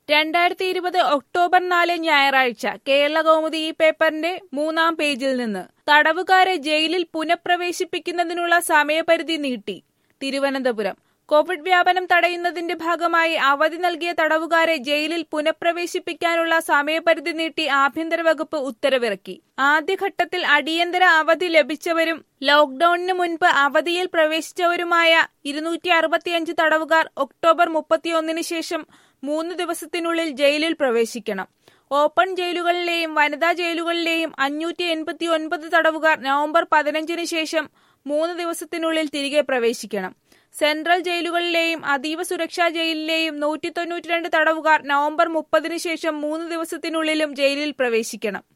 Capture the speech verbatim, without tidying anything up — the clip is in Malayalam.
രണ്ടായിരത്തി ഇരുപത് ഒക്ടോബർ നാല് ഞായറാഴ്ച കേരളകൗമുദി ഈ പേപ്പറിന്റെ മൂന്നാം പേജിൽ നിന്ന് തടവുകാരെ ജയിലിൽ പുനഃപ്രവേശിപ്പിക്കുന്നതിനുള്ള സമയപരിധി നീട്ടി. തിരുവനന്തപുരം കോവിഡ് വ്യാപനം തടയുന്നതിന്റെ ഭാഗമായി അവധി നൽകിയ തടവുകാരെ ജയിലിൽ പുനഃപ്രവേശിപ്പിക്കാനുള്ള സമയപരിധി നീട്ടി ആഭ്യന്തര വകുപ്പ് ഉത്തരവിറക്കി. ആദ്യഘട്ടത്തിൽ അടിയന്തര അവധി ലഭിച്ചവരും ലോക്ഡൌണിന് മുൻപ് അവധിയിൽ പ്രവേശിച്ചവരുമായ ഇരുന്നൂറ്റി അറുപത്തിയഞ്ച് തടവുകാർ ഒക്ടോബർ മുപ്പത്തിയൊന്നിന് ശേഷം മൂന്ന് ദിവസത്തിനുള്ളിൽ ജയിലിൽ പ്രവേശിക്കണം. ഓപ്പൺ ജയിലുകളിലെയും വനിതാ ജയിലുകളിലെയും അഞ്ഞൂറ്റി എൺപത്തി ഒൻപത് തടവുകാർ നവംബർ പതിനഞ്ചിന് ശേഷം മൂന്ന് ദിവസത്തിനുള്ളിൽ തിരികെ പ്രവേശിക്കണം. സെൻട്രൽ ജയിലുകളിലെയും അതീവ സുരക്ഷാ ജയിലിലെയും നൂറ്റി തൊണ്ണൂറ്റി രണ്ട് തടവുകാർ നവംബർ മുപ്പതിന് ശേഷം മൂന്ന് ദിവസത്തിനുള്ളിലും ജയിലിൽ പ്രവേശിക്കണം.